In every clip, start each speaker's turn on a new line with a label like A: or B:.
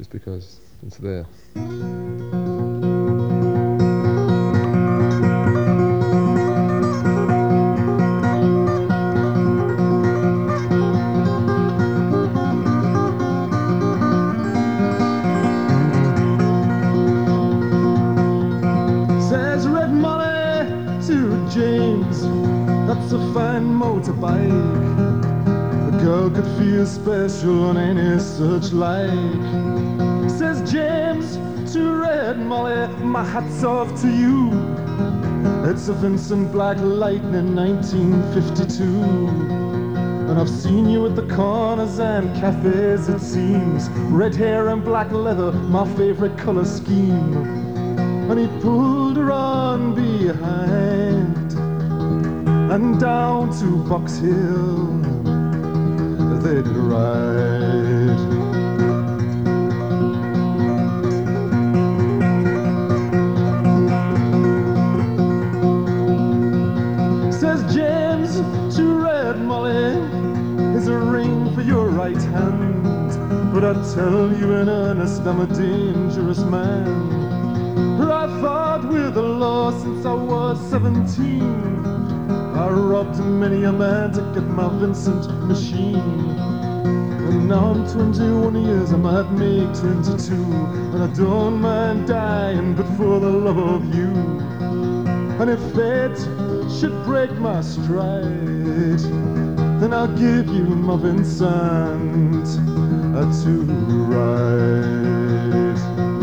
A: just because it's there.
B: Says Red Molly to James, that's a fine motorbike. A girl could feel special on any such like. Says James to Red Molly, my hat's off to you. It's a Vincent Black Lightning 1952. And I've seen you at the corners and cafes, it seems. Red hair and black leather, my favorite color scheme. And he pulled her on behind, and down to Box Hill they did ride. Says James to Red Molly, here's a ring for your right hand, but I tell you in earnest, I'm a dangerous man. I fought with the law since I was 17. I robbed many a man to get my Vincent machine. And now I'm 21 years, I might make 22. And I don't mind dying, but for the love of you. And if fate should break my stride, then I'll give you my Vincent to ride.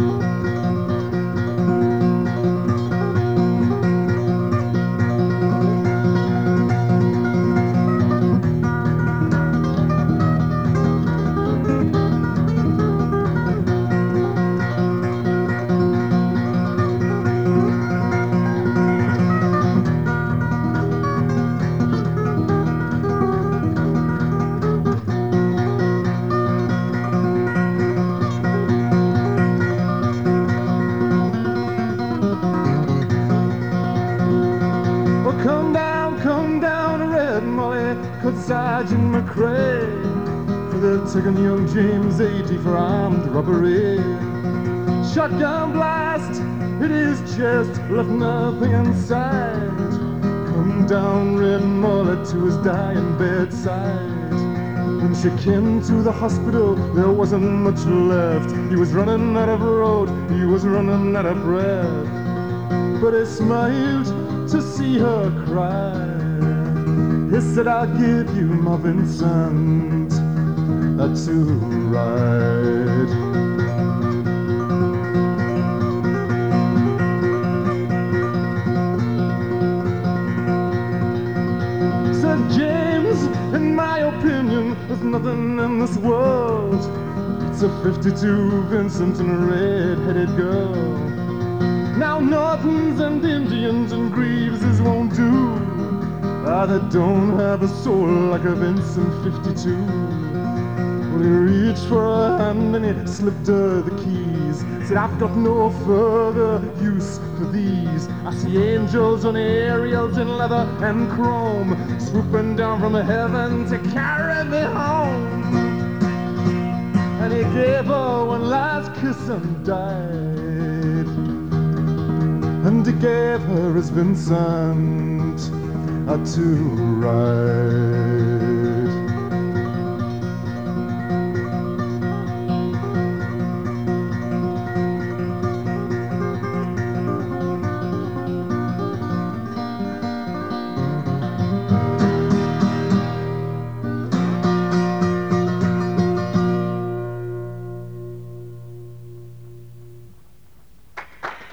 B: Come down, Red Molly, cut Sergeant McCrae, for they've taken young James 80 for armed robbery. Shotgun blast hit his chest, left nothing inside. Come down, Red Molly, to his dying bedside. When she came to the hospital, there wasn't much left. He was running out of road, he was running out of breath. But he smiled to see her cry. He said, I'll give you my Vincent to ride. Said James, in my opinion, there's nothing in this world. It's a 52 Vincent and a red-headed girl. Now Northern's and Indians and Greaveses won't do. They don't have a soul like a Vincent 52. Well, he reached for her hand and he slipped her the keys. Said, I've got no further use for these. I see angels on aerials in leather and chrome, swooping down from heaven to carry me home. And he gave her one last kiss and died. And he gave her his Vincent to ride.